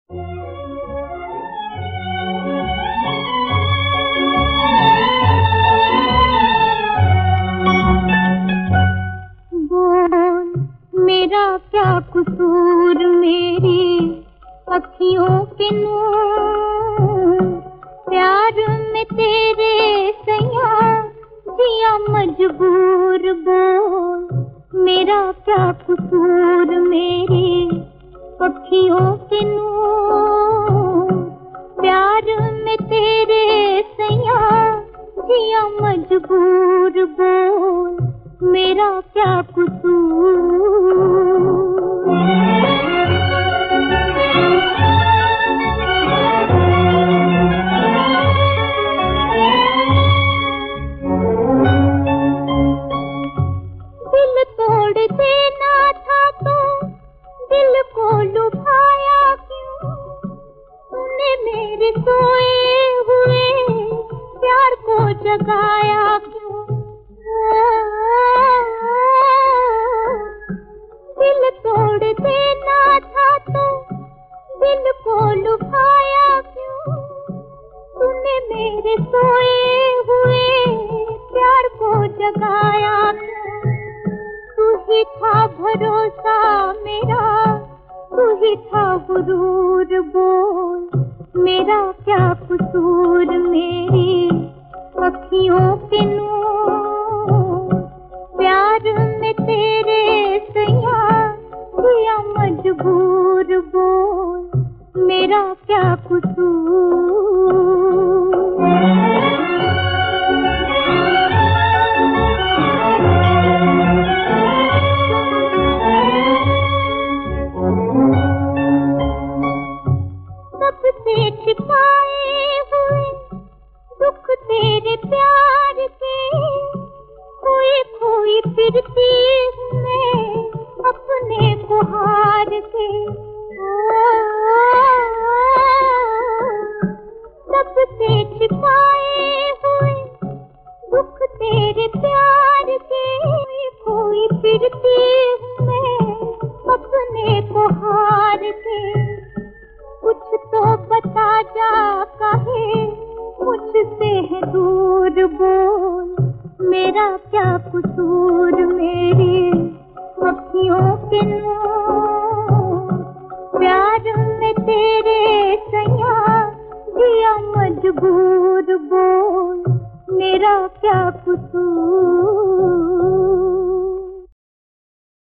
मेरा क्या कसूर मेरी अखियों के नूर, प्यार में तेरे सैया जिया मजबूर। बोल मेरा क्या कसूर मेरी अखियों के नूर, प्यार में तेरे सैया जिया मजबूर। बोल मेरा क्या कसूर। दिल तोड़ देना था तो दिल को लुभाया क्यों, तूने मेरे सोए हुए प्यार को जगाया क्यों। दिल तोड़ देना था तो दिल को लुभाया क्यों, तूने मेरे सोए हुए प्यार को जगाया क्यों। तू ही था भरोसा मेरा, तू ही था गुरूर। बोल मेरा क्या कसूर मेरी अखियों के नूर, प्यार में तेरे सैया जिया मजबूर। बोल मेरा क्या कसूर। सबसे छिपाए हुए दुख तेरे प्यार के, खोई खोई फिरती हूँ मैं अपने को हार के। सबसे छिपाए हुए दुख तेरे प्यार के, खोई फिरती हूँ मैं अपने को हार के। कुछ तो बता जा काहे मुझसे है दूर। बोल मेरा क्या कसूर मेरी अखियों के नूर, प्यार में तेरे सैया जिया मजबूर। बोल मेरा क्या